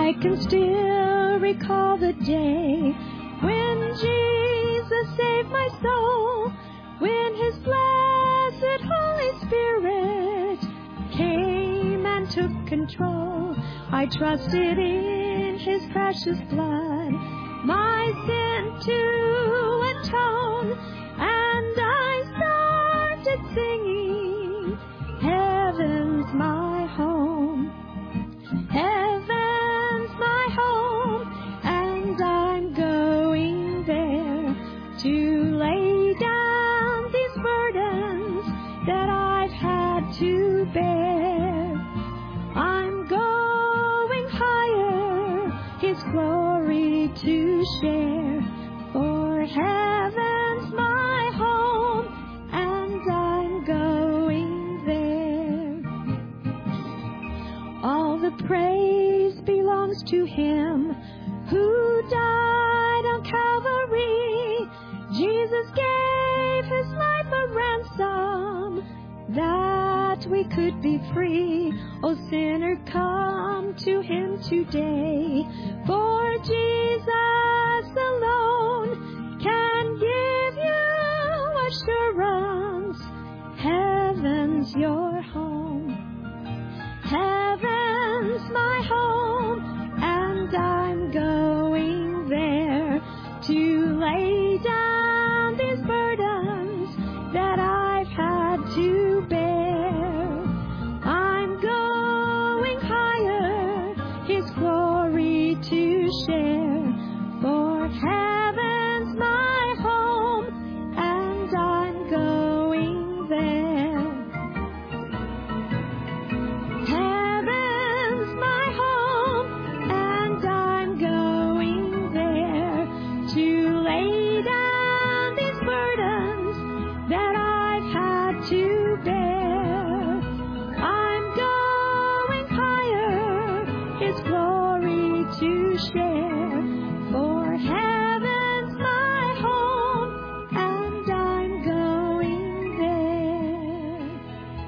I can still recall the day when Jesus saved my soul, when His blessed Holy Spirit came and took control. I trusted in His precious blood, my sin to atone, and I started singing, heaven's my home, heaven's my home, and I'm going there to lay down these burdens that I've had to bear. I'm going higher, His glory to share, for heaven's my home, and I'm going there. All the praise belongs to Him who died on Calvary. Jesus gave His life a ransom that we could be free. O sinner, come to Him today, for Jesus alone can give you assurance. Heaven's your home, heaven's my home, and I'm going there to lay down these burdens that I've had to bear. I'm going higher, His glory to share, for heaven's my home, and I'm going there. Heaven's my home, and I'm going there to lay down these burdens that I've had to bear. I'm going higher, His glory to share, for heaven's my home, and I'm going there.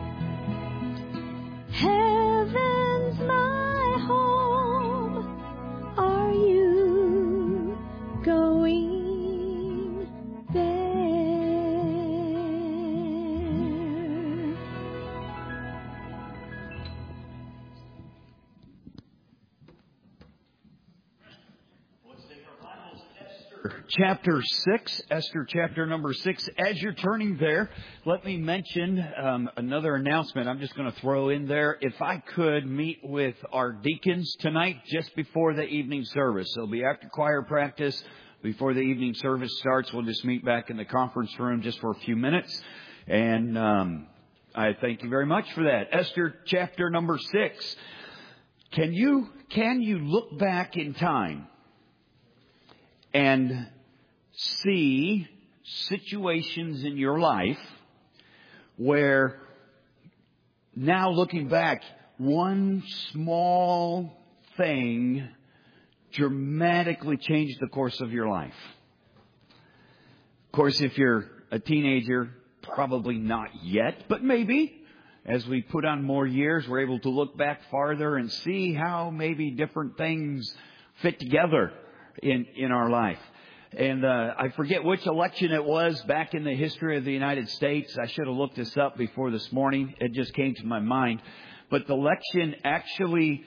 Heaven's my home, are you going there? Chapter 6, Esther chapter number 6. As you're turning there, let me mention another announcement I'm just going to throw in there. If I could meet with our deacons tonight just before the evening service. It'll be after choir practice, before the evening service starts. We'll just meet back in the conference room just for a few minutes. And I thank you very much for that. Esther chapter number 6. Can you look back in time and see situations in your life where, now looking back, one small thing dramatically changed the course of your life? Of course, if you're a teenager, probably not yet, but maybe. As we put on more years, we're able to look back farther and see how maybe different things fit together in our life. And I forget which election it was back in the history of the United States. I should have looked this up before this morning. It just came to my mind. But the election actually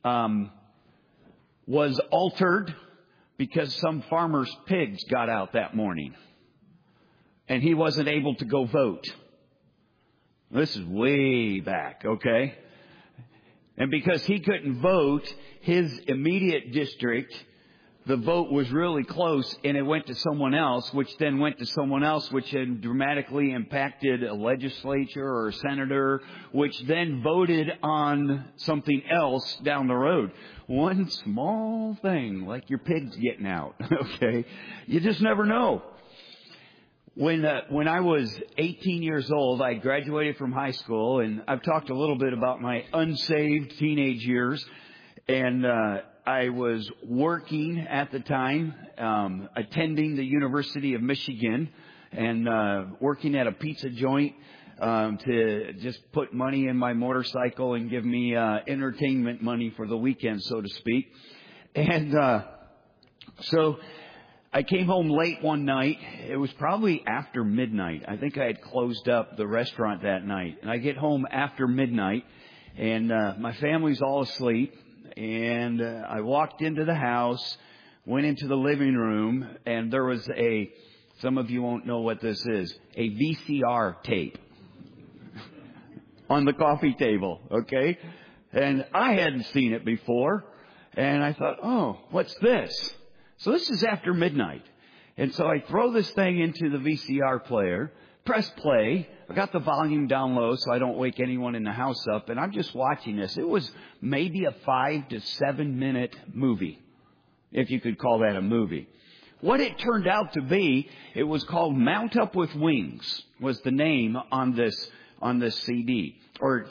was altered because some farmer's pigs got out that morning. And he wasn't able to go vote. This is way back, okay? And because he couldn't vote, his immediate district, the vote was really close, and it went to someone else, which then went to someone else, which then dramatically impacted a legislature or a senator, which then voted on something else down the road. One small thing, like your pigs getting out, okay? You just never know. When I was 18 years old, I graduated from high school, and I've talked a little bit about my unsaved teenage years, and I was working at the time, attending the University of Michigan, and working at a pizza joint to just put money in my motorcycle and give me entertainment money for the weekend, so to speak. And so I came home late one night. It was probably after midnight. I think I had closed up the restaurant that night. And I get home after midnight, and my family's all asleep. And I walked into the house, went into the living room, and there was some of you won't know what this is, a VCR tape on the coffee table, okay? And I hadn't seen it before. And I thought, oh, what's this? So this is after midnight. And so I throw this thing into the VCR player, press play. I got the volume down low so I don't wake anyone in the house up. And I'm just watching this. It was maybe a 5 to 7 minute movie, if you could call that a movie. What it turned out to be, it was called Mount Up With Wings, was the name on this CD, or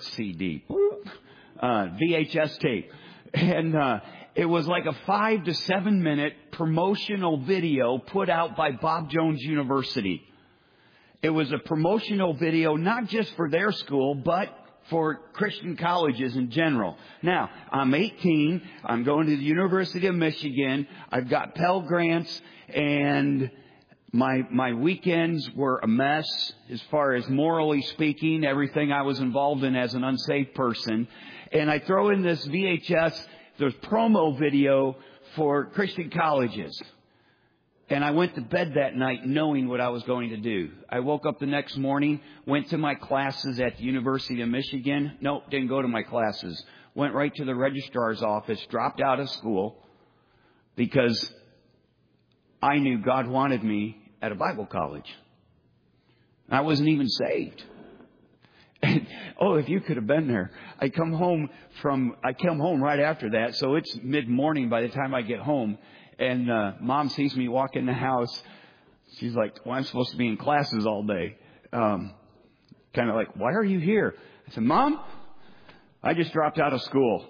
VHS tape. And it was like a 5 to 7 minute promotional video put out by Bob Jones University. It was a promotional video not just for their school, but for Christian colleges in general. Now, I'm 18. I'm going to the University of Michigan. I've got Pell Grants, and my weekends were a mess as far as morally speaking, everything I was involved in as an unsaved person. And I throw in this VHS, there's promo video for Christian colleges. And I went to bed that night knowing what I was going to do. I woke up the next morning, went to my classes at the University of Michigan. Nope, didn't go to my classes. Went right to the registrar's office, dropped out of school because I knew God wanted me at a Bible college. I wasn't even saved. And, oh, if you could have been there. I come home right after that, so it's mid-morning by the time I get home. And Mom sees me walk in the house. She's like, well, I'm supposed to be in classes all day. Kind of like, why are you here? I said, Mom, I just dropped out of school.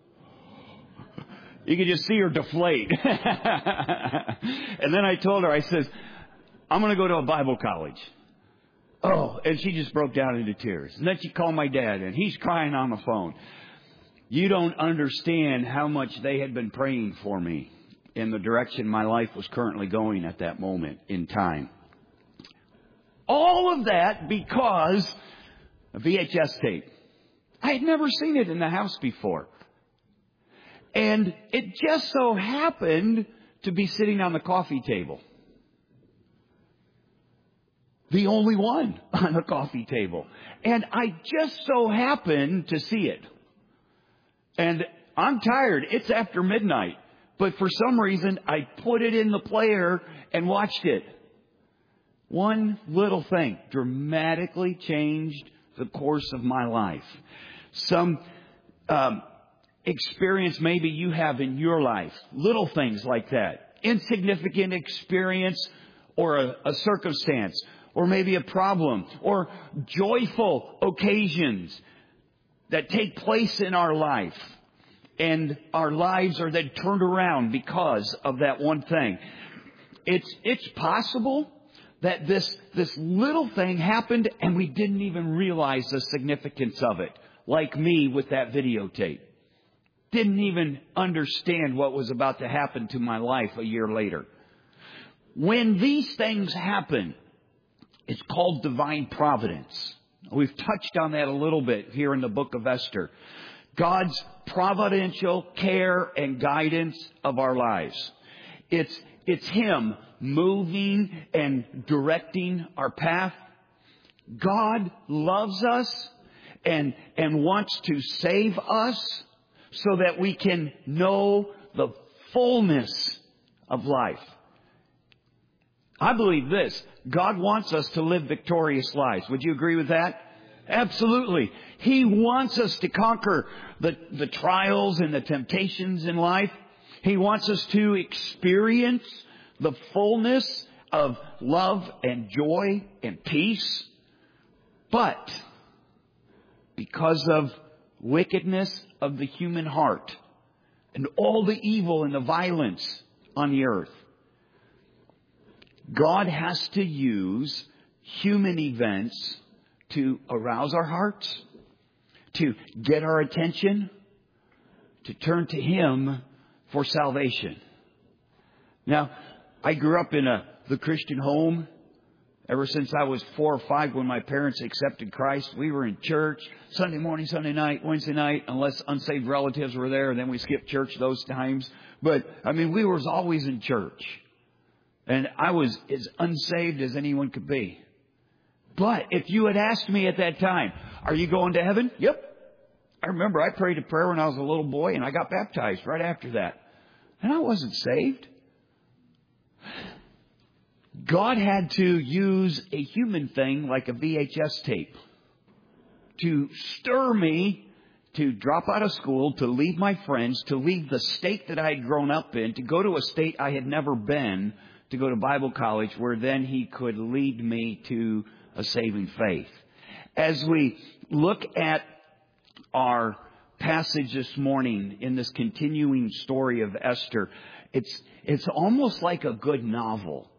You could just see her deflate. And then I told her, I said, I'm going to go to a Bible college. Oh, and she just broke down into tears. And then she called my dad, and he's crying on the phone. You don't understand how much they had been praying for me in the direction my life was currently going at that moment in time. All of that because of VHS tape. I had never seen it in the house before. And it just so happened to be sitting on the coffee table. The only one on the coffee table. And I just so happened to see it. And I'm tired. It's after midnight. But for some reason, I put it in the player and watched it. One little thing dramatically changed the course of my life. Some experience maybe you have in your life. Little things like that. Insignificant experience or a circumstance. Or maybe a problem, or joyful occasions that take place in our life. And our lives are then turned around because of that one thing. It's possible that this little thing happened and we didn't even realize the significance of it. Like me with that videotape. Didn't even understand what was about to happen to my life a year later. When these things happen, it's called divine providence. We've touched on that a little bit here in the book of Esther. God's providential care and guidance of our lives. It's Him moving and directing our path. God loves us and wants to save us so that we can know the fullness of life. I believe this. God wants us to live victorious lives. Would you agree with that? Absolutely. He wants us to conquer the trials and the temptations in life. He wants us to experience the fullness of love and joy and peace. But because of wickedness of the human heart and all the evil and the violence on the earth, God has to use human events to arouse our hearts, to get our attention, to turn to Him for salvation. Now, I grew up in the Christian home. Ever since I was 4 or 5 when my parents accepted Christ, we were in church Sunday morning, Sunday night, Wednesday night, unless unsaved relatives were there, and then we skipped church those times. But, we was always in church. And I was as unsaved as anyone could be. But if you had asked me at that time, are you going to heaven? Yep. I remember I prayed a prayer when I was a little boy, and I got baptized right after that. And I wasn't saved. God had to use a human thing like a VHS tape to stir me to drop out of school, to leave my friends, to leave the state that I had grown up in, to go to a state I had never been, to go to Bible college, where then He could lead me to a saving faith. As we look at our passage this morning in this continuing story of Esther, it's almost like a good novel.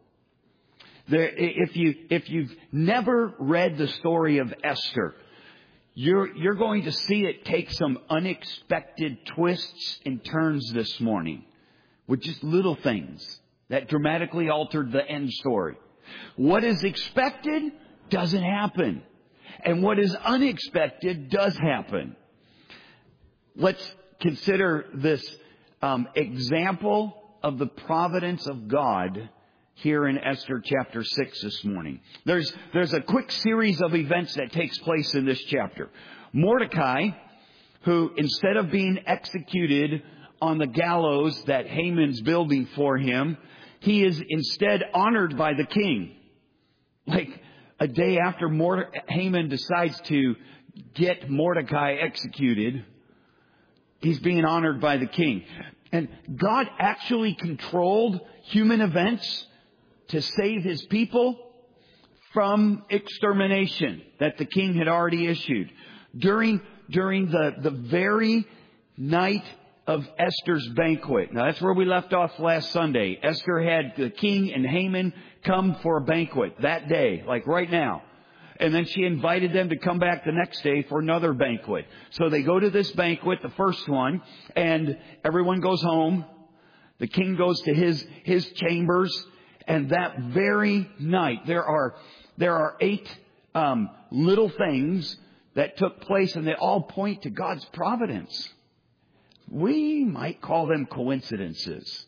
If you've never read the story of Esther, you're going to see it take some unexpected twists and turns this morning with just little things that dramatically altered the end story. What is expected doesn't happen, and what is unexpected does happen. Let's consider this example of the providence of God here in Esther chapter 6 this morning. There's a quick series of events that takes place in this chapter. Mordecai, who instead of being executed on the gallows that Haman's building for him, he is instead honored by the king. Like a day after Haman decides to get Mordecai executed, he's being honored by the king. And God actually controlled human events to save His people from extermination that the king had already issued. During the very night of Esther's banquet. Now that's where we left off last Sunday. Esther had the king and Haman come for a banquet that day, like right now. And then she invited them to come back the next day for another banquet. So they go to this banquet, the first one, and everyone goes home. The king goes to his chambers. And that very night, there are 8 little things that took place, and they all point to God's providence. We might call them coincidences.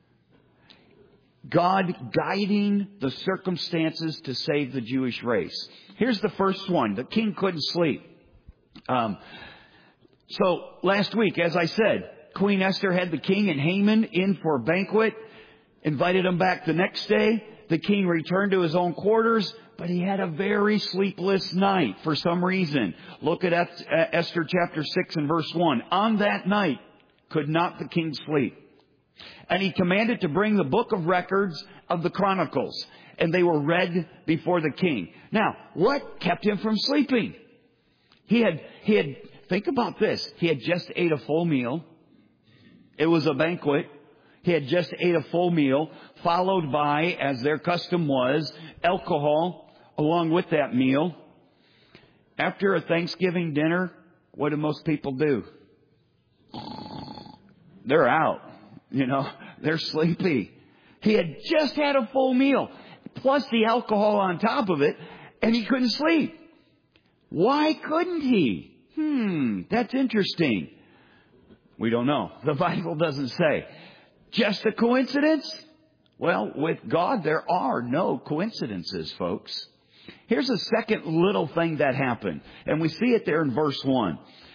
God guiding the circumstances to save the Jewish race. Here's the first one. The king couldn't sleep. So last week, as I said, Queen Esther had the king and Haman in for a banquet. Invited him back the next day. The king returned to his own quarters, but he had a very sleepless night for some reason. Look at Esther chapter 6 and verse 1. On that night could not the king sleep. And he commanded to bring the book of records of the Chronicles, and they were read before the king. Now, what kept him from sleeping? He had, think about this. He had just ate a full meal. It was a banquet. He had just ate a full meal, followed by, as their custom was, alcohol along with that meal. After a Thanksgiving dinner, what do most people do? They're out. They're sleepy. He had just had a full meal, plus the alcohol on top of it, and he couldn't sleep. Why couldn't he? That's interesting. We don't know. The Bible doesn't say. Just a coincidence? Well, with God, there are no coincidences, folks. Here's a second little thing that happened. And we see it there in verse 1.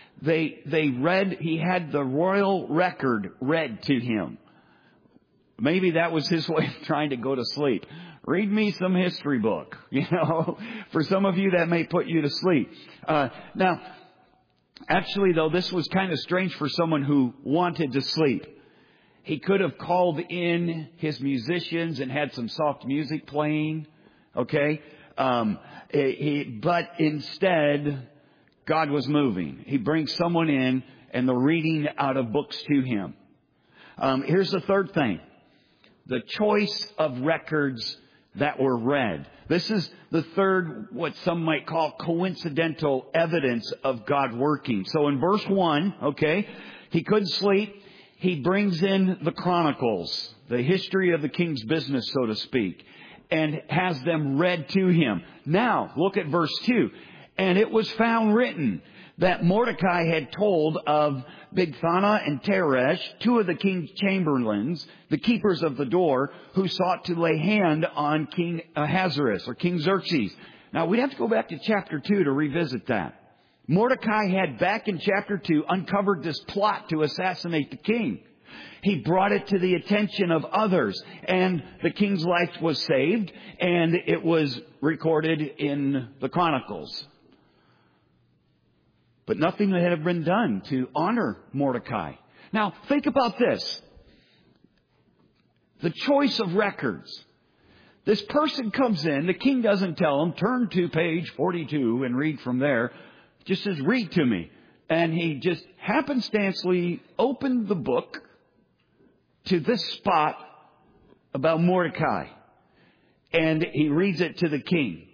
He had the royal record read to him. Maybe that was his way of trying to go to sleep. Read me some history book. For some of you that may put you to sleep. Now, actually though, this was kind of strange for someone who wanted to sleep. He could have called in his musicians and had some soft music playing. Okay. But instead, God was moving. He brings someone in and the reading out of books to him. Here's the third thing. The choice of records that were read. This is the third, what some might call coincidental evidence of God working. So in verse 1, okay, he couldn't sleep. He brings in the Chronicles, the history of the king's business, so to speak, and has them read to him. Now, look at verse 2. And it was found written that Mordecai had told of Bigthana and Teresh, two of the king's chamberlains, the keepers of the door, who sought to lay hand on King Ahasuerus, or King Xerxes. Now, we'd have to go back to chapter 2 to revisit that. Mordecai had, back in chapter 2, uncovered this plot to assassinate the king. He brought it to the attention of others, and the king's life was saved, and it was recorded in the Chronicles. But nothing had been done to honor Mordecai. Now, think about this. The choice of records. This person comes in, the king doesn't tell him, turn to page 42 and read from there. Just says, read to me. And he just happenstancely opened the book to this spot about Mordecai. And he reads it to the king.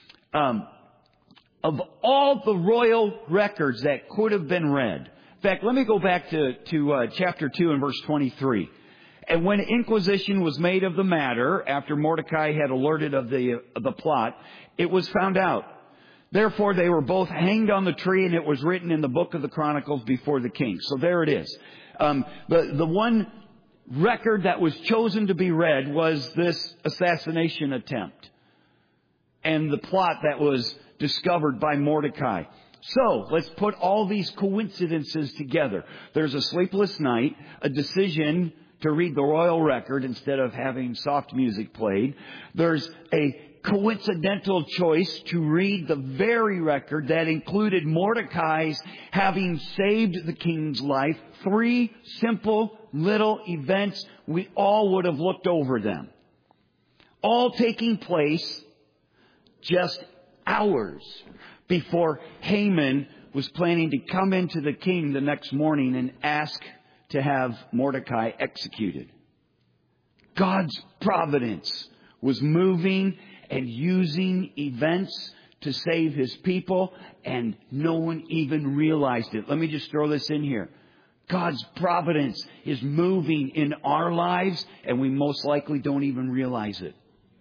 Of all the royal records that could have been read. In fact, let me go back to chapter 2 and verse 23. And when inquisition was made of the matter, after Mordecai had alerted of the plot, it was found out. Therefore, they were both hanged on the tree, and it was written in the book of the Chronicles before the king. So there it is. The one record that was chosen to be read was this assassination attempt and the plot that was discovered by Mordecai. So, let's put all these coincidences together. There's a sleepless night, a decision to read the royal record instead of having soft music played. There's a coincidental choice to read the very record that included Mordecai's having saved the king's life. 3 simple little events. We all would have looked over them. All taking place just hours before Haman was planning to come into the king the next morning and ask to have Mordecai executed. God's providence was moving and using events to save his people, and no one even realized it. Let me just throw this in here. God's providence is moving in our lives, and we most likely don't even realize it.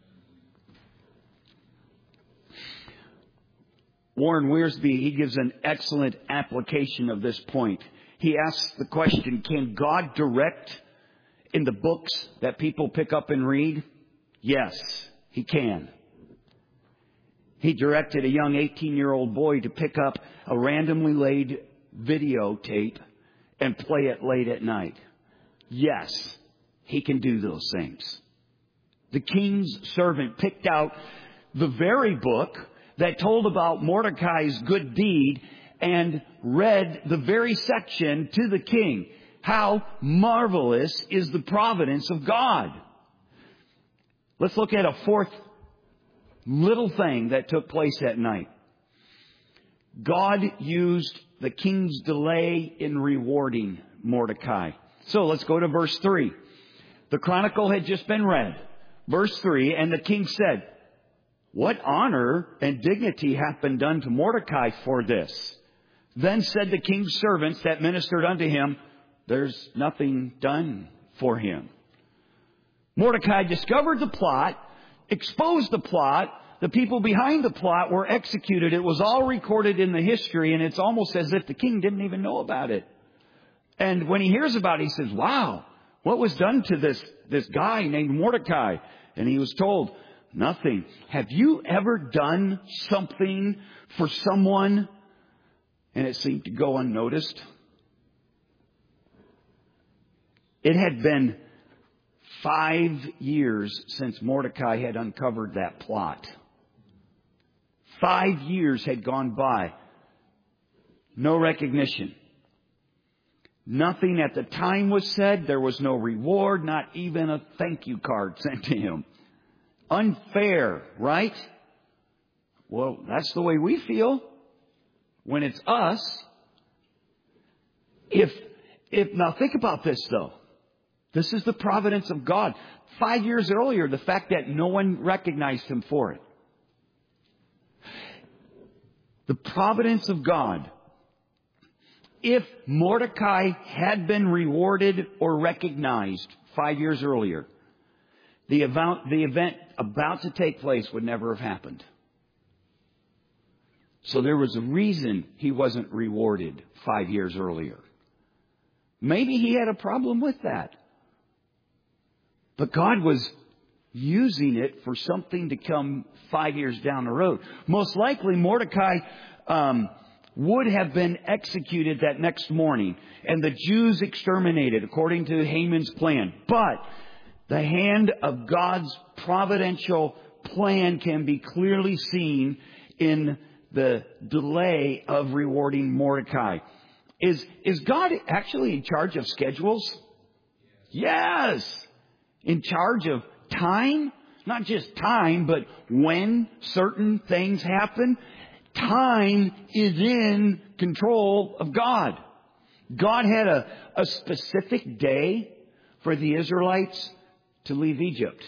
Warren Wiersbe, he gives an excellent application of this point. He asks the question, can God direct in the books that people pick up and read? Yes, he can. He directed a young 18-year-old boy to pick up a randomly laid videotape and play it late at night. Yes, he can do those things. The king's servant picked out the very book that told about Mordecai's good deed and read the very section to the king. How marvelous is the providence of God. Let's look at a fourth little thing that took place that night. God used the king's delay in rewarding Mordecai. So let's go to verse 3. The chronicle had just been read. Verse 3, and the king said, what honor and dignity hath been done to Mordecai for this? Then said the king's servants that ministered unto him, there's nothing done for him. Mordecai discovered the plot, exposed the plot. The people behind the plot were executed. It was all recorded in the history, and it's almost as if the king didn't even know about it. And when he hears about it, he says, wow, what was done to this guy named Mordecai? And he was told, nothing. Have you ever done something for someone and it seemed to go unnoticed? It had been 5 years since Mordecai had uncovered that plot. 5 years had gone by. No recognition. Nothing at the time was said. There was no reward, not even a thank you card sent to him. Unfair, right? Well, that's the way we feel when it's us. Now think about this though. This is the providence of God. 5 years earlier, the fact that no one recognized him for it. The providence of God. If Mordecai had been rewarded or recognized 5 years earlier, the event about to take place would never have happened. So there was a reason he wasn't rewarded 5 years earlier. Maybe he had a problem with that. But God was using it for something to come 5 years down the road. Most likely Mordecai would have been executed that next morning and the Jews exterminated according to Haman's plan. But the hand of God's providential plan can be clearly seen in the delay of rewarding Mordecai. Is God actually in charge of schedules? Yes. In charge of time? Not just time, but when certain things happen. Time is in control of God. God had a specific day for the Israelites to leave Egypt.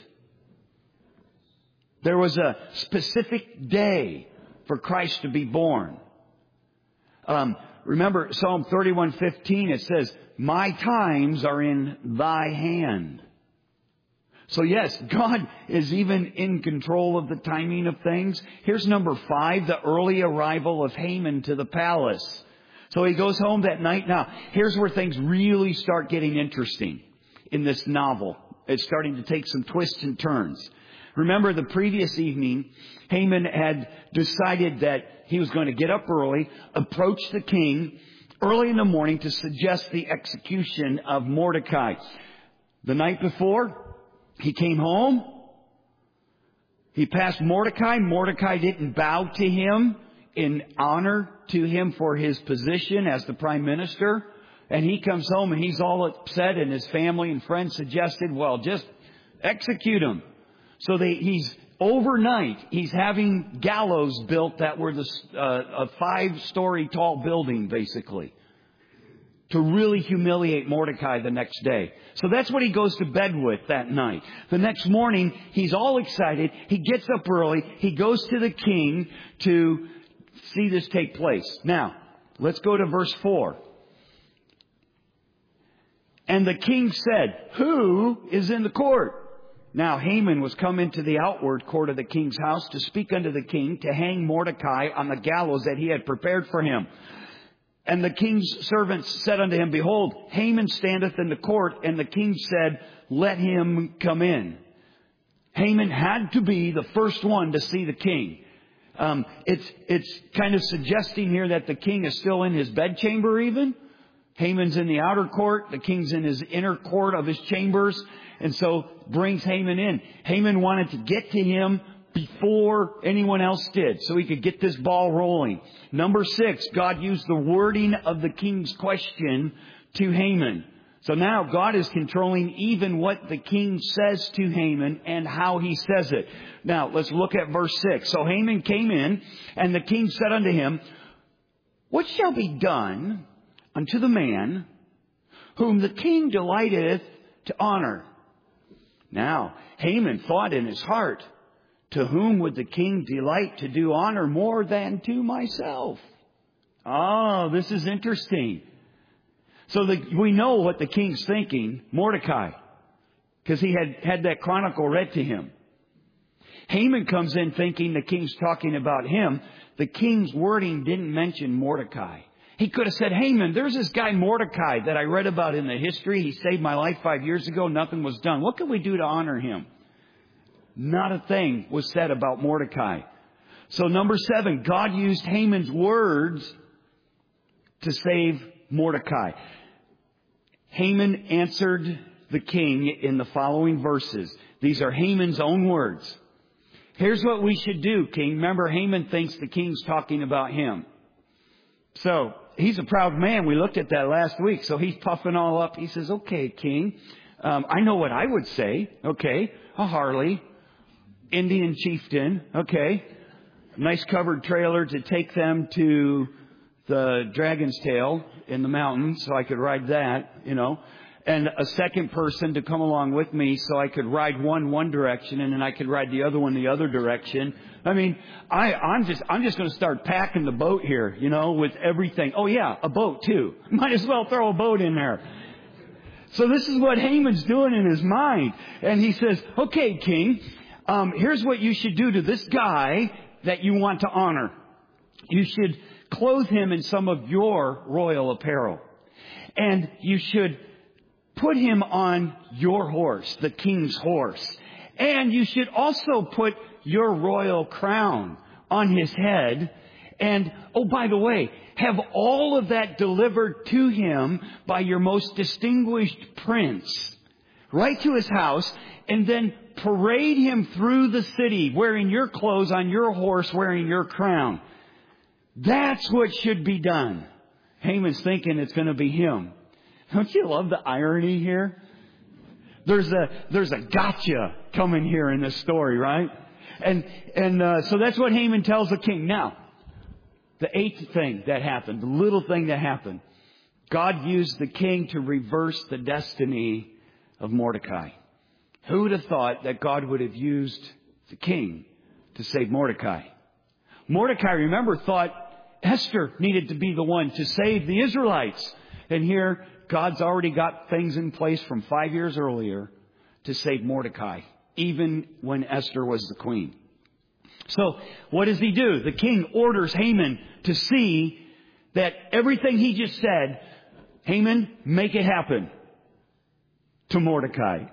There was a specific day for Christ to be born. Remember Psalm 31:15, it says, "My times are in thy hand." So yes, God is even in control of the timing of things. Here's number 5, the early arrival of Haman to the palace. So he goes home that night. Now, here's where things really start getting interesting in this novel. It's starting to take some twists and turns. Remember the previous evening, Haman had decided that he was going to get up early, approach the king early in the morning to suggest the execution of Mordecai. The night before, he came home. He passed Mordecai. Mordecai didn't bow to him in honor to him for his position as the prime minister. And he comes home and he's all upset, and his family and friends suggested, well, just execute him. So he's overnight, he's having gallows built that were a 5-story tall building, basically, to really humiliate Mordecai the next day. So that's what he goes to bed with that night. The next morning, he's all excited. He gets up early. He goes to the king to see this take place. Now, let's go to verse 4. And the king said, "Who is in the court?" Now Haman was come into the outward court of the king's house to speak unto the king to hang Mordecai on the gallows that he had prepared for him. And the king's servants said unto him, "Behold, Haman standeth in the court." And the king said, "Let him come in." Haman had to be the first one to see the king. It's kind of suggesting here that the king is still in his bedchamber even. Haman's in the outer court. The king's in his inner court of his chambers. And so brings Haman in. Haman wanted to get to him before anyone else did, so he could get this ball rolling. Number 6, God used the wording of the king's question to Haman. So now God is controlling even what the king says to Haman and how he says it. Now let's look at verse 6. So Haman came in, and the king said unto him, "What shall be done unto the man whom the king delighteth to honor?" Now Haman thought in his heart, "To whom would the king delight to do honor more than to myself?" Oh, this is interesting. So we know what the king's thinking, Mordecai, because he had that chronicle read to him. Haman comes in thinking the king's talking about him. The king's wording didn't mention Mordecai. He could have said, "Haman, there's this guy Mordecai that I read about in the history. He saved my life 5 years ago. Nothing was done. What can we do to honor him?" Not a thing was said about Mordecai. So number 7, God used Haman's words to save Mordecai. Haman answered the king in the following verses. These are Haman's own words. "Here's what we should do, king." Remember, Haman thinks the king's talking about him. So he's a proud man. We looked at that last week. So he's puffing all up. He says, "Okay, king, I know what I would say. Okay, a Harley, Indian chieftain. Okay, nice covered trailer to take them to the Dragon's Tail in the mountains so I could ride that, and a second person to come along with me so I could ride one direction and then I could ride the other one the other direction. I mean, I'm just going to start packing the boat here, with everything. Oh yeah, a boat too. Might as well throw a boat in there. So this is what Haman's doing in his mind. And he says, okay, king, here's what you should do to this guy that you want to honor. You should clothe him in some of your royal apparel. And you should put him on your horse, the king's horse. And you should also put your royal crown on his head. And, oh, by the way, have all of that delivered to him by your most distinguished prince, right to his house, and then parade him through the city wearing your clothes, on your horse, wearing your crown. That's what should be done. Haman's thinking it's going to be him. Don't you love the irony here? There's a gotcha coming here in this story, right? And so that's what Haman tells the king. Now, the eighth thing that happened, the little thing that happened, God used the king to reverse the destiny of Mordecai. Who would have thought that God would have used the king to save Mordecai? Mordecai, remember, thought Esther needed to be the one to save the Israelites. And here, God's already got things in place from 5 years earlier to save Mordecai, even when Esther was the queen. So, what does he do? The king orders Haman to see that everything he just said, Haman, make it happen to Mordecai.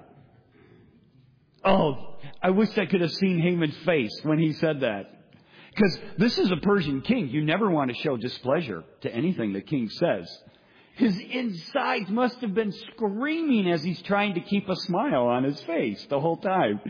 Oh, I wish I could have seen Haman's face when he said that. Because this is a Persian king. You never want to show displeasure to anything the king says. His insides must have been screaming as he's trying to keep a smile on his face the whole time.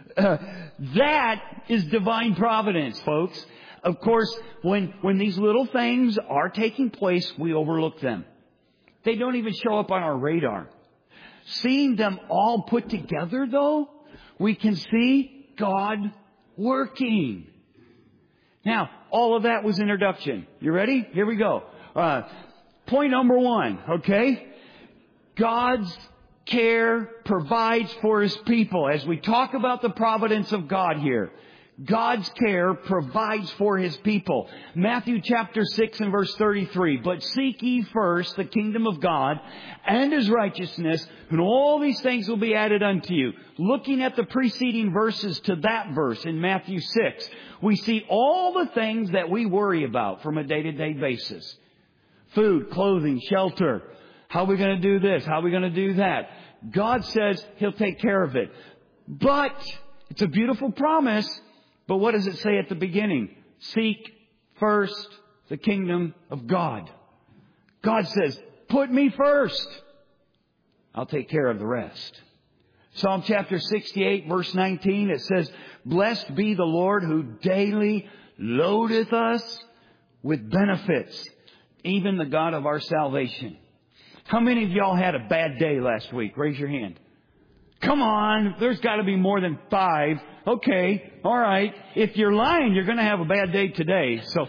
That is divine providence, folks. Of course, when these little things are taking place, we overlook them. They don't even show up on our radar. Seeing them all put together, though, we can see God working. Now, all of that was introduction. You ready? Here we go. Point number one, okay? God's care provides for His people. As we talk about the providence of God here, God's care provides for His people. Matthew chapter 6 and verse 33. But seek ye first the kingdom of God and His righteousness, and all these things will be added unto you. Looking at the preceding verses to that verse in Matthew 6, we see all the things that we worry about from a day-to-day basis. Food, clothing, shelter. How are we going to do this? How are we going to do that? God says He'll take care of it. But it's a beautiful promise. But what does it say at the beginning? Seek first the kingdom of God. God says, put me first. I'll take care of the rest. Psalm chapter 68 verse 19, it says, blessed be the Lord who daily loadeth us with benefits, even the God of our salvation. How many of y'all had a bad day last week? Raise your hand. Come on, there's got to be more than 5. Okay, all right. If you're lying, you're going to have a bad day today. So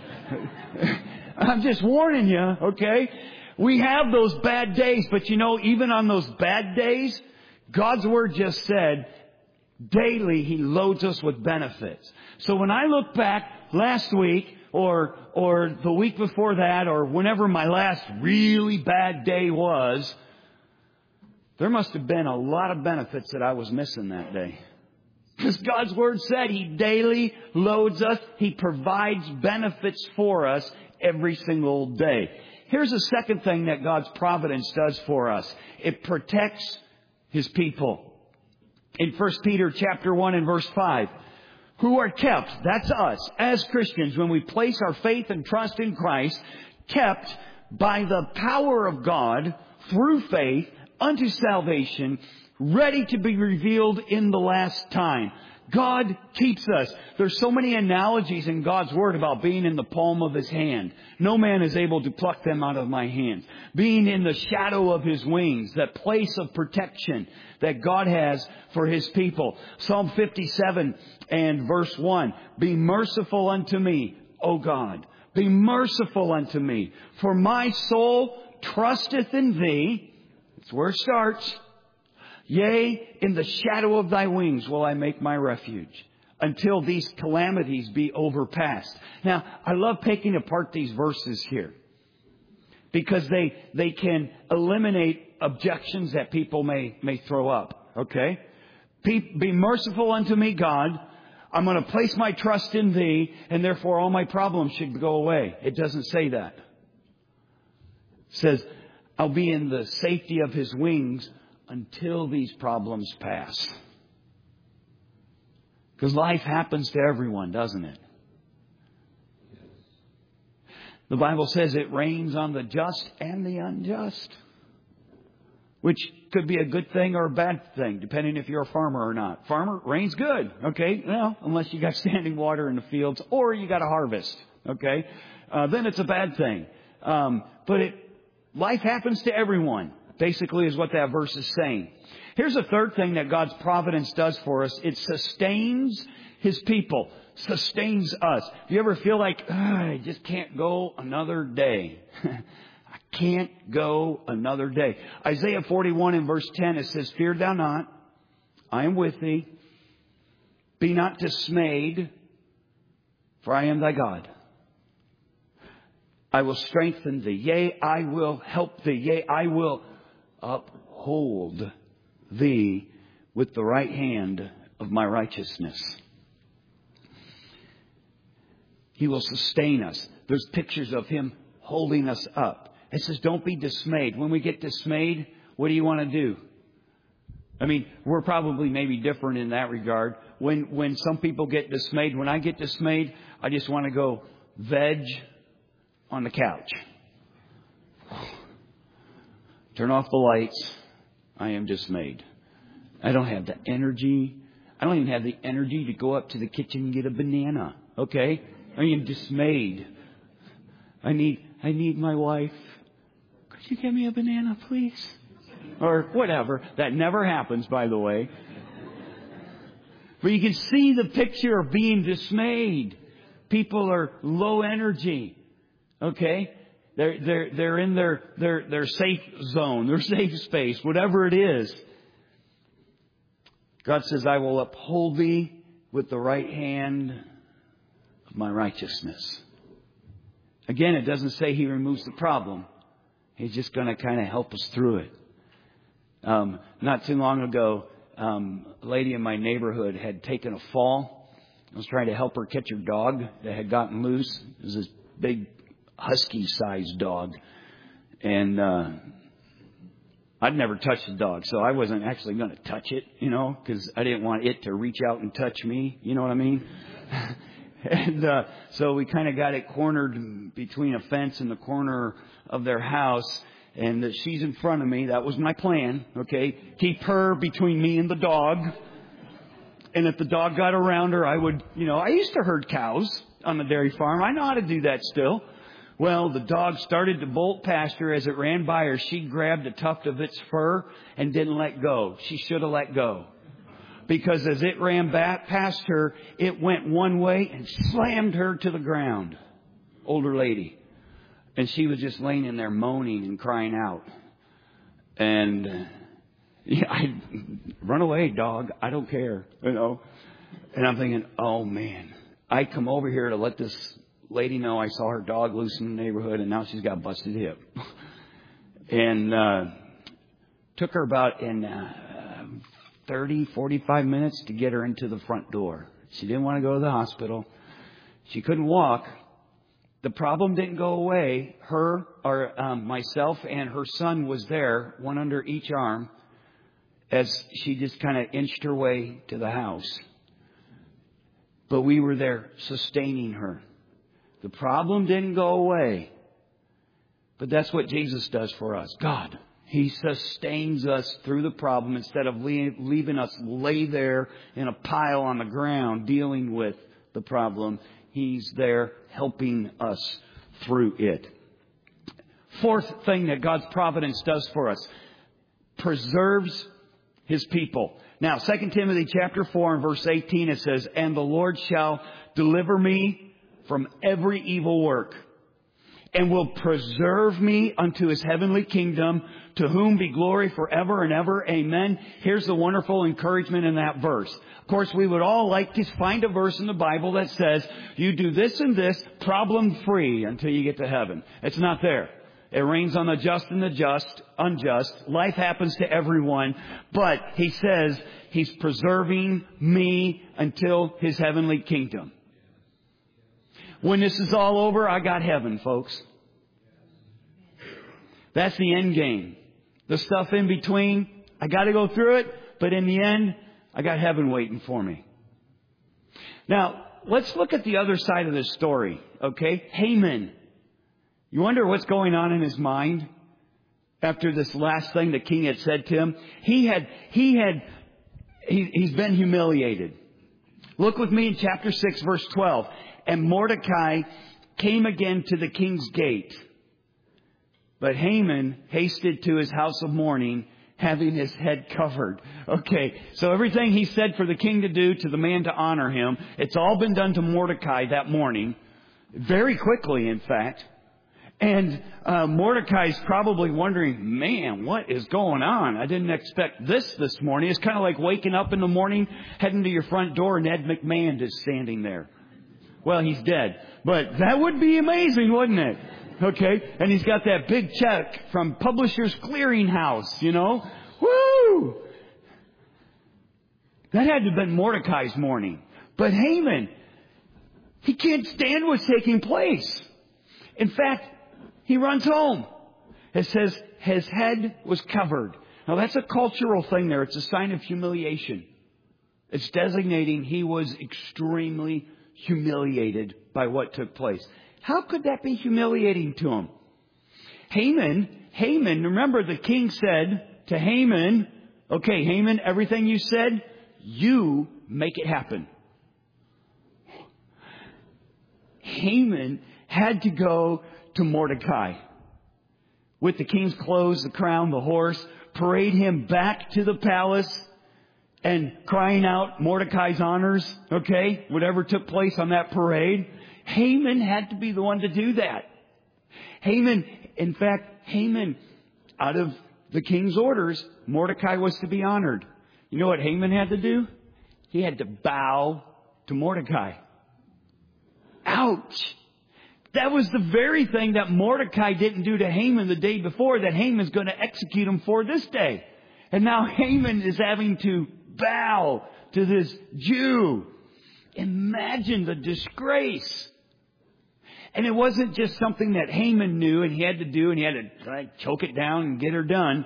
I'm just warning you, okay? We have those bad days, but even on those bad days, God's Word just said, daily He loads us with benefits. So when I look back last week or the week before that or whenever my last really bad day was, there must have been a lot of benefits that I was missing that day. Because God's Word said He daily loads us. He provides benefits for us every single day. Here's a second thing that God's providence does for us. It protects His people. In 1 Peter chapter 1 and verse 5, who are kept, that's us, as Christians, when we place our faith and trust in Christ, kept by the power of God through faith unto salvation, ready to be revealed in the last time. God keeps us. There's so many analogies in God's Word about being in the palm of His hand. No man is able to pluck them out of my hand. Being in the shadow of His wings, that place of protection that God has for His people. Psalm 57 and verse 1. Be merciful unto me, O God. Be merciful unto me. For my soul trusteth in Thee. That's where it starts. Yea, in the shadow of thy wings will I make my refuge, until these calamities be overpassed. Now, I love picking apart these verses here, because they can eliminate objections that people may throw up. Okay? Be merciful unto me, God. I'm going to place my trust in thee, and therefore all my problems should go away. It doesn't say that. It says, I'll be in the safety of his wings until these problems pass. Because life happens to everyone, doesn't it? The Bible says it rains on the just and the unjust, which could be a good thing or a bad thing, depending if you're a farmer or not. Farmer, rain's good, okay? Well, unless you got standing water in the fields or you got a harvest, okay? Then it's a bad thing. But life happens to everyone, basically, is what that verse is saying. Here's a third thing that God's providence does for us. It sustains his people, sustains us. Do you ever feel like, I just can't go another day? I can't go another day. Isaiah 41 in verse 10, it says, Fear thou not, I am with thee. Be not dismayed, for I am thy God. I will strengthen thee. Yea, I will help thee. Yea, I will uphold thee with the right hand of my righteousness. He will sustain us. There's pictures of him holding us up. It says, don't be dismayed. When we get dismayed, what do you want to do? I mean, we're probably maybe different in that regard. When some people get dismayed, when I get dismayed, I just want to go veg on the couch. Turn off the lights. I am dismayed. I don't have the energy. I don't even have the energy to go up to the kitchen and get a banana. Okay? I am dismayed. I need my wife. Could you get me a banana, please? Or whatever. That never happens, by the way. But you can see the picture of being dismayed. People are low energy. Okay? They're in their safe zone, their safe space, whatever it is. God says, I will uphold thee with the right hand of my righteousness. Again, it doesn't say he removes the problem. He's just going to kind of help us through it. Not too long ago, a lady in my neighborhood had taken a fall. I was trying to help her catch her dog that had gotten loose. It was this big husky-sized dog. And I'd never touched the dog, so I wasn't actually going to touch it, because I didn't want it to reach out and touch me. You know what I mean? And so we kind of got it cornered between a fence and the corner of their house. And she's in front of me. That was my plan. Okay. Keep her between me and the dog. And if the dog got around her, I would, I used to herd cows on the dairy farm. I know how to do that still. Well, the dog started to bolt past her. As it ran by her, she grabbed a tuft of its fur and didn't let go. She should have let go. Because as it ran back past her, it went one way and slammed her to the ground. Older lady. And she was just laying in there moaning and crying out. And I run away, dog. I don't care, And I'm thinking, oh man, I come over here to let this lady know I saw her dog loose in the neighborhood, and now she's got a busted hip. And took her about 45 minutes to get her into the front door. She didn't want to go to the hospital. She couldn't walk. The problem didn't go away. Myself and her son was there, one under each arm, as she just kind of inched her way to the house. But we were there sustaining her. The problem didn't go away. But that's what Jesus does for us. God. He sustains us through the problem instead of leaving us lay there in a pile on the ground dealing with the problem. He's there helping us through it. Fourth thing that God's providence does for us, preserves his people. Now, 2 Timothy chapter 4 and verse 18, it says, And the Lord shall deliver me from every evil work, and will preserve me unto his heavenly kingdom, to whom be glory forever and ever. Amen. Here's the wonderful encouragement in that verse. Of course, we would all like to find a verse in the Bible that says, you do this and this, problem free until you get to heaven. It's not there. It rains on the just and the unjust. Life happens to everyone. But he says he's preserving me until his heavenly kingdom. When this is all over, I got heaven, folks. That's the end game. The stuff in between, I got to go through it. But in the end, I got heaven waiting for me. Now, let's look at the other side of this story. Okay? Haman. You wonder what's going on in his mind after this last thing the king had said to him. He's been humiliated. Look with me in chapter 6, verse 12. And Mordecai came again to the king's gate. But Haman hasted to his house of mourning, having his head covered. Okay, so everything he said for the king to do, to the man to honor him, it's all been done to Mordecai that morning. Very quickly, in fact. And Mordecai's probably wondering, man, what is going on? I didn't expect this morning. It's kind of like waking up in the morning, heading to your front door, and Ed McMahon is standing there. Well, he's dead. But that would be amazing, wouldn't it? Okay? And he's got that big check from Publishers Clearinghouse, you know? Woo! That had to have been Mordecai's morning. But Haman, he can't stand what's taking place. In fact, he runs home. It says his head was covered. Now that's a cultural thing there. It's a sign of humiliation. It's designating he was extremely humiliated by what took place. How could that be humiliating to him? Haman, remember the king said to Haman, okay, Haman, everything you said, you make it happen. Haman had to go to Mordecai with the king's clothes, the crown, the horse, parade him back to the palace and crying out Mordecai's honors, okay, whatever took place on that parade. Haman had to be the one to do that. Haman, out of the king's orders, Mordecai was to be honored. You know what Haman had to do? He had to bow to Mordecai. Ouch! That was the very thing that Mordecai didn't do to Haman the day before, that Haman's going to execute him for this day. And now Haman is having to bow to this Jew. Imagine the disgrace. And it wasn't just something that Haman knew and he had to do and he had to choke it down and get her done.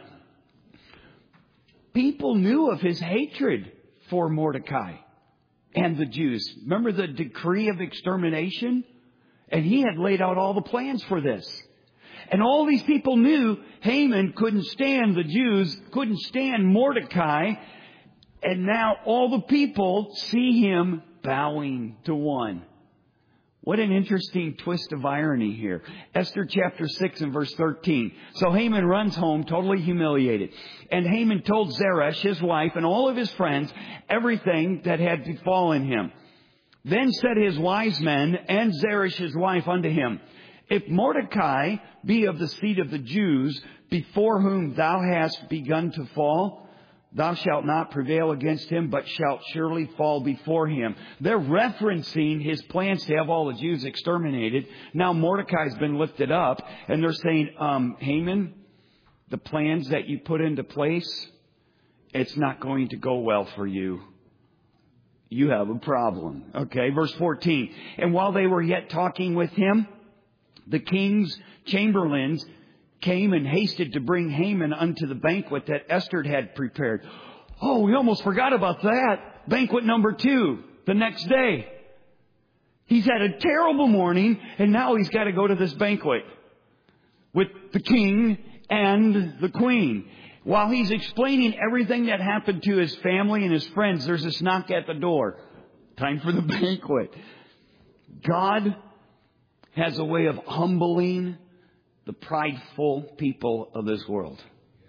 People knew of his hatred for Mordecai and the Jews. Remember the decree of extermination? And he had laid out all the plans for this. And all these people knew Haman couldn't stand the Jews, couldn't stand Mordecai. And now all the people see him bowing to one. What an interesting twist of irony here. Esther chapter 6 and verse 13. So Haman runs home totally humiliated. And Haman told Zeresh, his wife, and all of his friends, everything that had befallen him. Then said his wise men and Zeresh his wife unto him, if Mordecai be of the seed of the Jews, before whom thou hast begun to fall, thou shalt not prevail against him, but shalt surely fall before him. They're referencing his plans to have all the Jews exterminated. Now Mordecai's been lifted up, and they're saying, Haman, the plans that you put into place, it's not going to go well for you. You have a problem. Okay, verse 14. And while they were yet talking with him, the king's chamberlains came and hasted to bring Haman unto the banquet that Esther had prepared. Oh, we almost forgot about that. Banquet number 2, the next day. He's had a terrible morning, and now he's got to go to this banquet with the king and the queen. While he's explaining everything that happened to his family and his friends, there's this knock at the door. Time for the banquet. God has a way of humbling the prideful people of this world.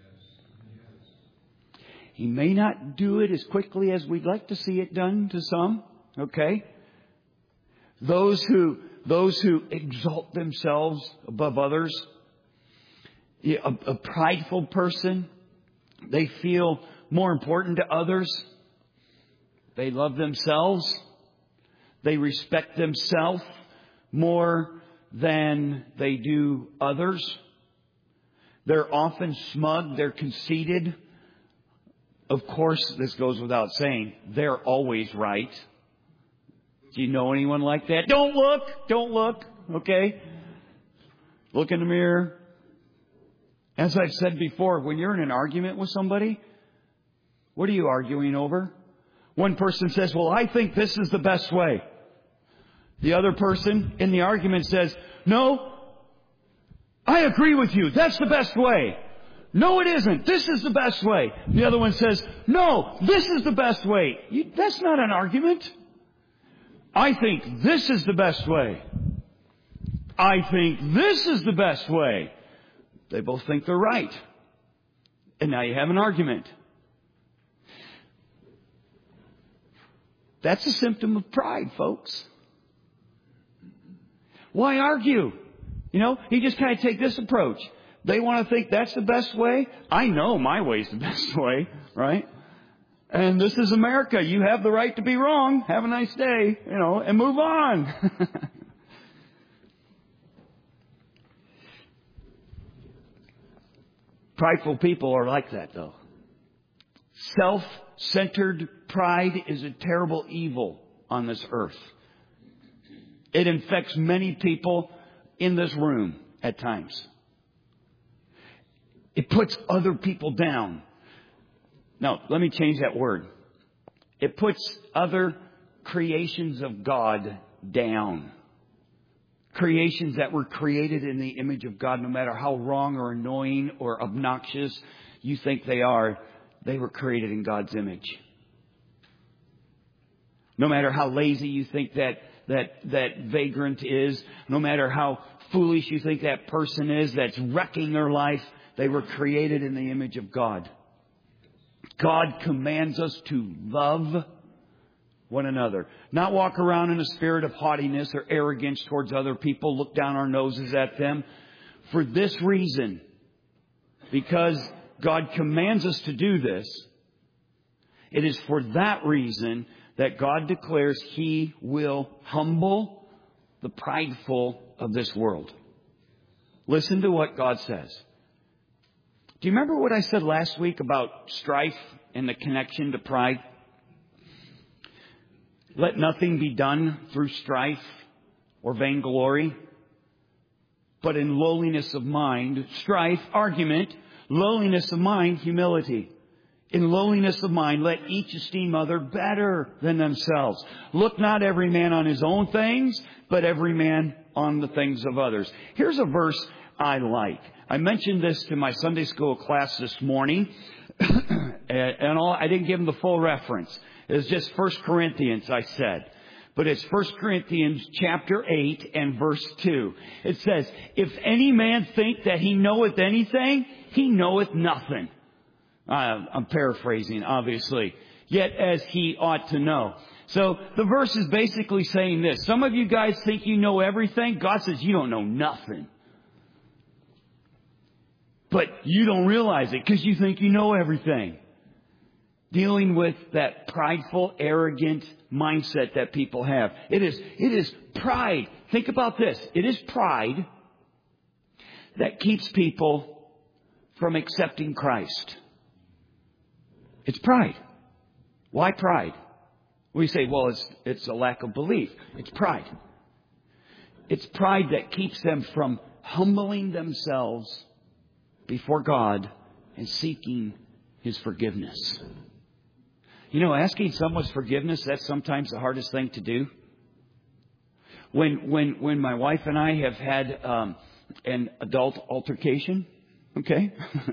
He may not do it as quickly as we'd like to see it done to some. Okay? Those who those who exalt themselves above others. A prideful person, they feel more important to others. They love themselves. They respect themselves more than they do others. They're often smug. They're conceited. Of course, this goes without saying, they're always right. Do you know anyone like that? Don't look, okay? Look in the mirror. As I've said before, when you're in an argument with somebody, what are you arguing over? One person says, well, I think this is the best way. The other person in the argument says, no, I agree with you. That's the best way. No, it isn't. This is the best way. The other one says, no, this is the best way. That's not an argument. I think this is the best way. I think this is the best way. They both think they're right. And now you have an argument. That's a symptom of pride, folks. Why argue? You just kind of take this approach. They want to think that's the best way. I know my way's the best way, right? And this is America. You have the right to be wrong. Have a nice day, and move on. Prideful people are like that, though. Self-centered pride is a terrible evil on this earth. It infects many people in this room at times. It puts other people down. No, let me change that word. It puts other creations of God down. Creations that were created in the image of God, no matter how wrong or annoying or obnoxious you think they are, they were created in God's image. No matter how lazy you think that vagrant is, no matter how foolish you think that person is that's wrecking their life, they were created in the image of God. God commands us to love one another. Not walk around in a spirit of haughtiness or arrogance towards other people, look down our noses at them. For this reason, because God commands us to do this, it is for that reason that God declares He will humble the prideful of this world. Listen to what God says. Do you remember what I said last week about strife and the connection to pride? Let nothing be done through strife or vainglory, but in lowliness of mind, strife, argument, lowliness of mind, humility. In lowliness of mind, let each esteem other better than themselves. Look not every man on his own things, but every man on the things of others. Here's a verse I like. I mentioned this to my Sunday school class this morning, and I didn't give them the full reference. It was just 1 Corinthians, I said. But it's 1 Corinthians chapter 8 and verse 2. It says, if any man think that he knoweth anything, he knoweth nothing. I'm paraphrasing, obviously. Yet as he ought to know. So the verse is basically saying this. Some of you guys think you know everything. God says you don't know nothing. But you don't realize it because you think you know everything. Dealing with that prideful, arrogant mindset that people have. It is pride. Think about this. It is pride that keeps people from accepting Christ. It's pride. Why pride? We say, well, it's a lack of belief. It's pride. It's pride that keeps them from humbling themselves before God and seeking His forgiveness. Asking someone's forgiveness, that's sometimes the hardest thing to do. When my wife and I have had an adult altercation, okay?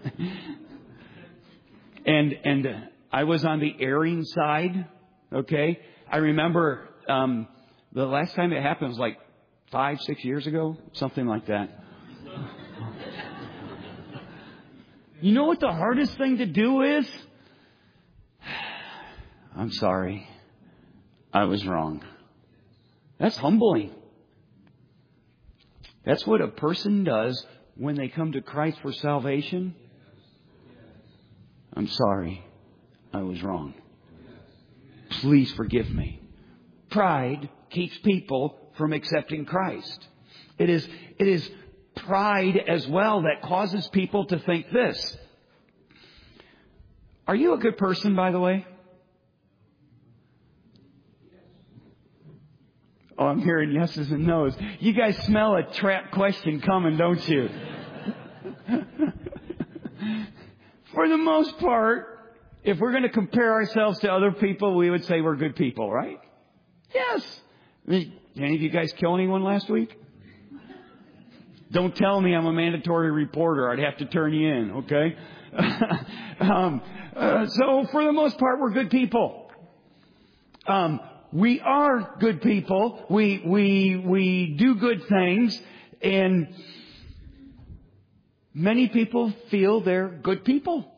and I was on the erring side, okay? I remember the last time it happened was like 5-6 years ago, something like that. You know what the hardest thing to do is? I'm sorry. I was wrong. That's humbling. That's what a person does when they come to Christ for salvation. I'm sorry. I was wrong. Please forgive me. Pride keeps people from accepting Christ. It is pride as well that causes people to think this. Are you a good person, by the way? Oh, I'm hearing yeses and nos. You guys smell a trap question coming, don't you? For the most part, if we're going to compare ourselves to other people, we would say we're good people, right? Yes. Did any of you guys kill anyone last week? Don't tell me I'm a mandatory reporter. I'd have to turn you in, okay? So for the most part, we're good people. We are good people. We do good things, and many people feel they're good people.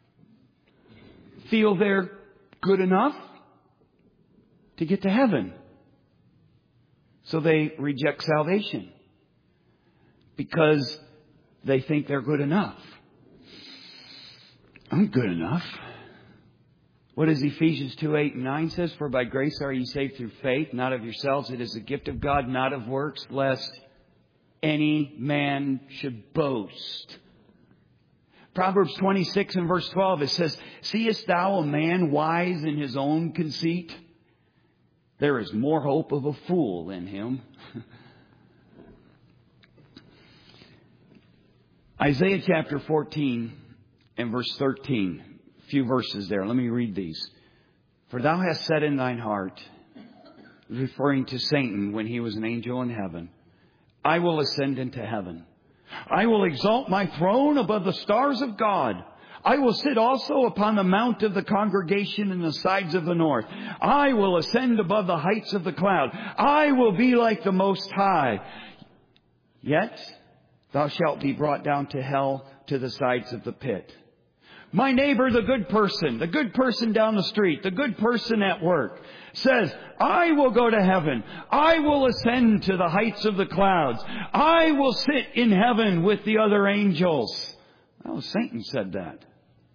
Feel they're good enough to get to heaven. So they reject salvation because they think they're good enough. I'm good enough. What does Ephesians 2:8-9 says? For by grace are ye saved through faith, not of yourselves. It is a gift of God, not of works, lest any man should boast. Proverbs 26 and verse 12, it says, seest thou a man wise in his own conceit? There is more hope of a fool in him. Isaiah chapter 14 and verse 13. A few verses there. Let me read these. For thou hast said in thine heart, referring to Satan when he was an angel in heaven, I will ascend into heaven. I will exalt my throne above the stars of God. I will sit also upon the mount of the congregation in the sides of the north. I will ascend above the heights of the cloud. I will be like the Most High. Yet thou shalt be brought down to hell, to the sides of the pit. My neighbor, the good person down the street, the good person at work, says, I will go to heaven. I will ascend to the heights of the clouds. I will sit in heaven with the other angels. Oh, Satan said that.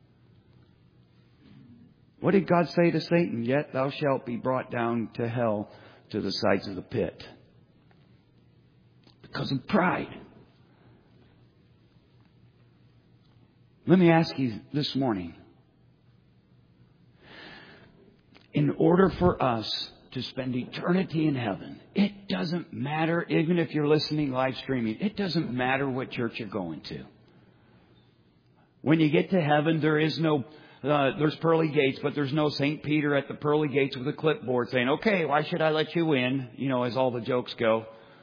What did God say to Satan? Yet thou shalt be brought down to hell, to the sides of the pit. Because of pride. Let me ask you this morning. In order for us to spend eternity in heaven, it doesn't matter, even if you're listening live streaming, it doesn't matter what church you're going to. When you get to heaven, there is no, there's pearly gates, but there's no St. Peter at the pearly gates with a clipboard saying, okay, why should I let you in? You know, as all the jokes go.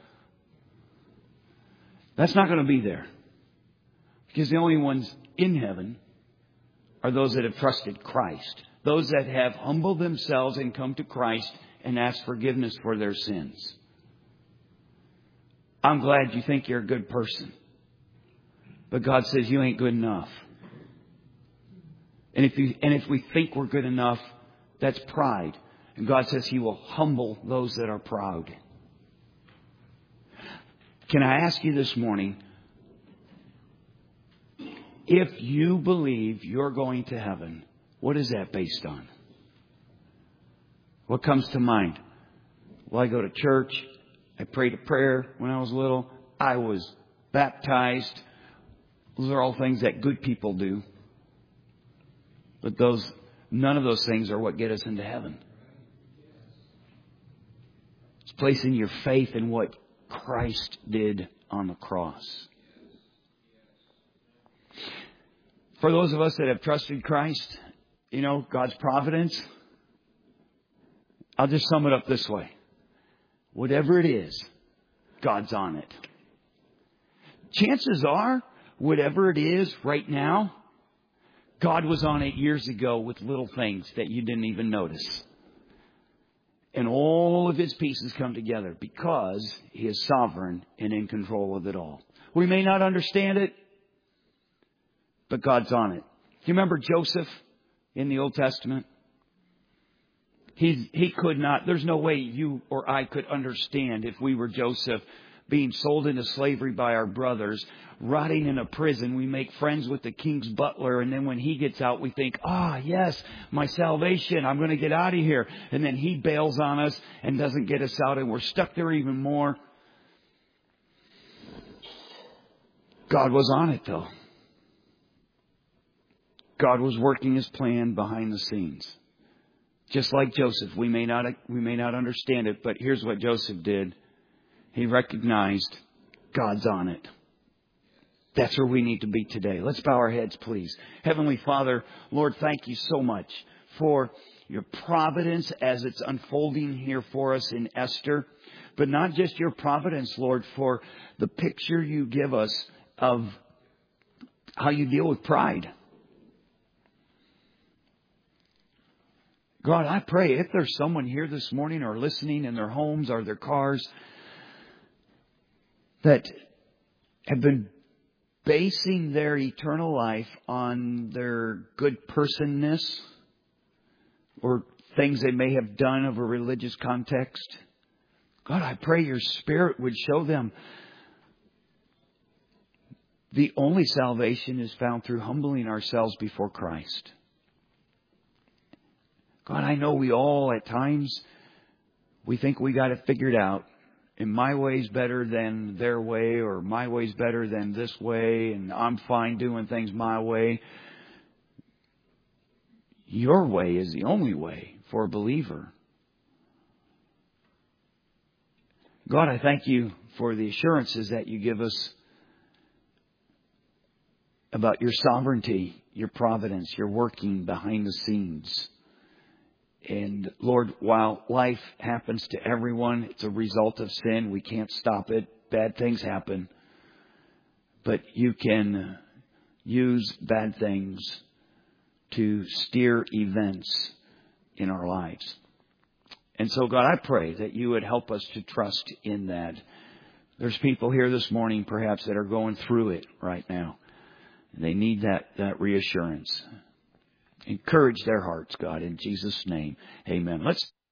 That's not going to be there. Because the only ones in heaven are those that have trusted Christ. Those that have humbled themselves and come to Christ and asked forgiveness for their sins. I'm glad you think you're a good person. But God says you ain't good enough. And if we think we're good enough, that's pride. And God says He will humble those that are proud. Can I ask you this morning, if you believe you're going to heaven, what is that based on? What comes to mind? Well, I go to church. I prayed a prayer when I was little. I was baptized. Those are all things that good people do. But none of those things are what get us into heaven. It's placing your faith in what Christ did on the cross. For those of us that have trusted Christ, you know, God's providence, I'll just sum it up this way. Whatever it is, God's on it. Chances are, whatever it is right now, God was on it years ago with little things that you didn't even notice. And all of His pieces come together because He is sovereign and in control of it all. We may not understand it, but God's on it. Do you remember Joseph in the Old Testament? He could not, there's no way you or I could understand if we were Joseph being sold into slavery by our brothers, rotting in a prison. We make friends with the king's butler, and then when he gets out, we think, yes, my salvation, I'm going to get out of here. And then he bails on us and doesn't get us out, and we're stuck there even more. God was on it, though. God was working His plan behind the scenes. Just like Joseph, we may not understand it, but here's what Joseph did. He recognized God's on it. That's where we need to be today. Let's bow our heads, please. Heavenly Father, Lord, thank you so much for your providence as it's unfolding here for us in Esther. But not just your providence, Lord, for the picture you give us of how you deal with pride. God, I pray if there's someone here this morning or listening in their homes or their cars that have been basing their eternal life on their good personness or things they may have done of a religious context, God, I pray your Spirit would show them the only salvation is found through humbling ourselves before Christ. God, I know we all at times, we think we got it figured out. And my way's better than their way, or my way's better than this way, and I'm fine doing things my way. Your way is the only way for a believer. God, I thank you for the assurances that you give us about your sovereignty, your providence, your working behind the scenes. And Lord, while life happens to everyone, it's a result of sin. We can't stop it. Bad things happen. But you can use bad things to steer events in our lives. And so, God, I pray that you would help us to trust in that. There's people here this morning, perhaps, that are going through it right now. They need that reassurance. Encourage their hearts, God, in Jesus' name. Amen. Let's